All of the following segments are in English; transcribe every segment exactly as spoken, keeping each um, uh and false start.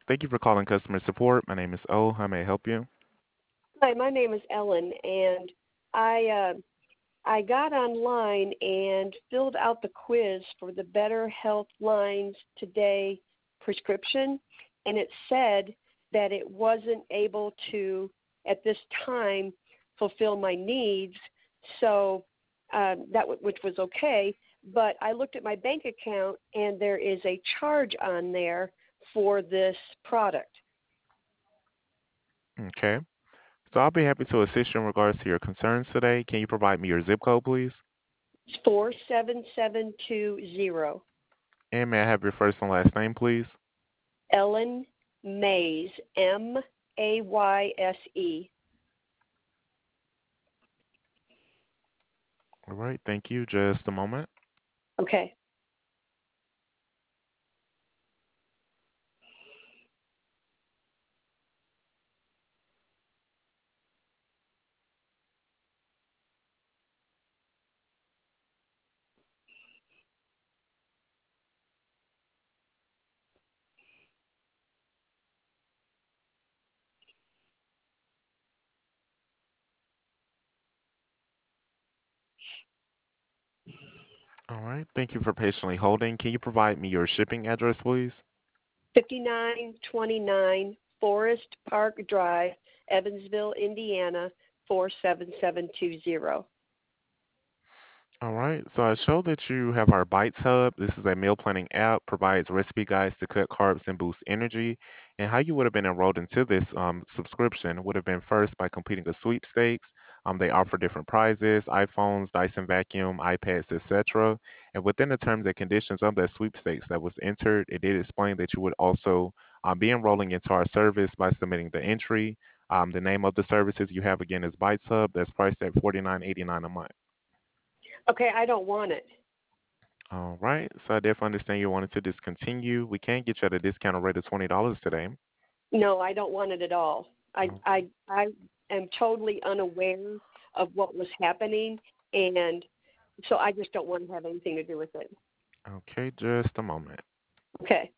Thank you for calling customer support. My name is O. How may I help you? Hi, my name is Ellen, and I uh, I got online and filled out the quiz for the Better Health Lines Today prescription, and it said that it wasn't able to at this time fulfill my needs, so um, that w- which was okay. But I looked at my bank account, and there is a charge on there for this product. Okay. So I'll be happy to assist you in regards to your concerns today. Can you provide me your zip code, please? It's four seven seven two zero. And may I have your first and last name, please? Ellen Mays, M A Y S E. All right. Thank you. Just a moment. Okay. All right. Thank you for patiently holding. Can you provide me your shipping address, please? fifty-nine twenty-nine Forest Park Drive, Evansville, Indiana, four seven seven two zero. All right. So I show that you have our Bites Hub. This is a meal planning app, provides recipe guides to cut carbs and boost energy. And how you would have been enrolled into this um, subscription would have been first by completing a sweepstakes. Um, they offer different prizes, iPhones, Dyson vacuum, iPads, et cetera. And within the terms and conditions of that sweepstakes that was entered, it did explain that you would also um, be enrolling into our service by submitting the entry. Um, the name of the services you have again is Bites Hub. That's priced at forty-nine eighty-nine a month. Okay, I don't want it. All right. So I definitely understand you wanted to discontinue. We can get you at a discounted rate of twenty dollars today. No, I don't want it at all. I Oh, I I am totally unaware of what was happening, and so I just don't want to have anything to do with it. okay, just a moment. Okay.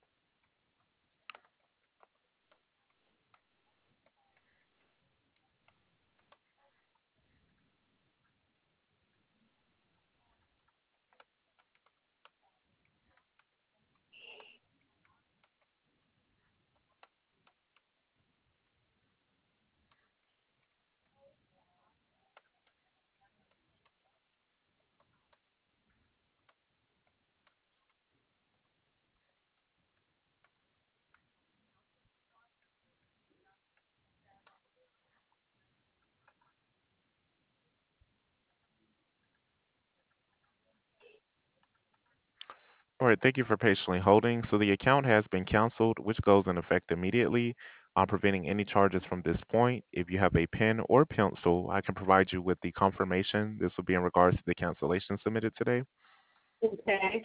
All right, thank you for patiently holding. So the account has been canceled, which goes in effect immediately, um, preventing any charges from this point. If you have a pen or pencil, I can provide you with the confirmation. This will be in regards to the cancellation submitted today. Okay.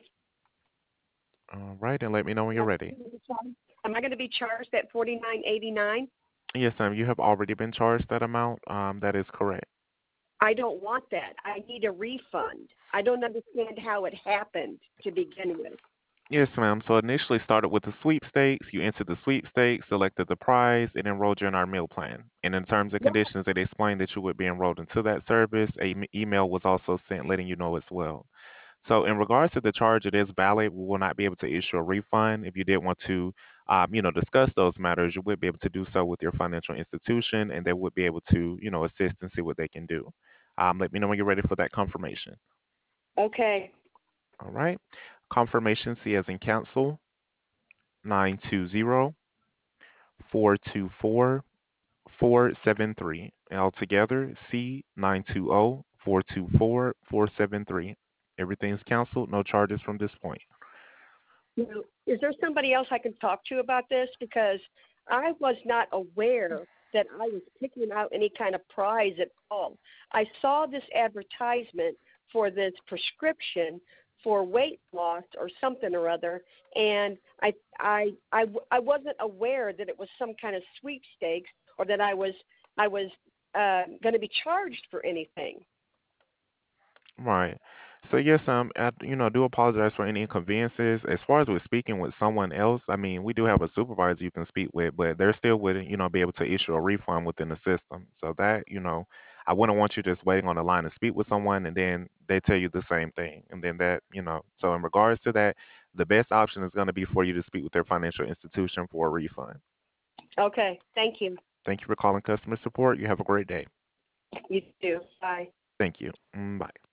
All right, and let me know when you're ready. Am I going to be charged that forty-nine eighty-nine? Yes, ma'am, you have already been charged that amount. Um, that is correct. I don't want that. I need a refund. I don't understand how it happened to begin with. Yes, ma'am. So initially started with the sweepstakes. You entered the sweepstakes, selected the prize, and enrolled you in our meal plan. And in terms and Yeah. conditions, it explained that you would be enrolled into that service. A m- email was also sent letting you know as well. So in regards to the charge, it is valid. We will not be able to issue a refund. If you did want to, um, you know, discuss those matters, you would be able to do so with your financial institution, and they would be able to, you know, assist and see what they can do. Um, let me know when you're ready for that confirmation. Okay. All right. Confirmation C as in cancel nine two zero four two four four seven three. Altogether, C nine two zero four two four four seven three. Everything's canceled, no charges from this point. Now, is there somebody else I can talk to about this? Because I was not aware that I was picking out any kind of prize at all. I saw this advertisement for this prescription for weight loss or something or other, and I I I, I wasn't aware that it was some kind of sweepstakes or that I was I was uh, going to be charged for anything. Right. So yes, um, I, you know, do apologize for any inconveniences. As far as with speaking with someone else, I mean, we do have a supervisor you can speak with, but they're still wouldn't, you know, be able to issue a refund within the system. So that, you know, I wouldn't want you just waiting on the line to speak with someone and then they tell you the same thing. And then that, you know, so in regards to that, the best option is going to be for you to speak with their financial institution for a refund. Okay, thank you. Thank you for calling customer support. You have a great day. You too. Bye. Thank you. Mm, bye.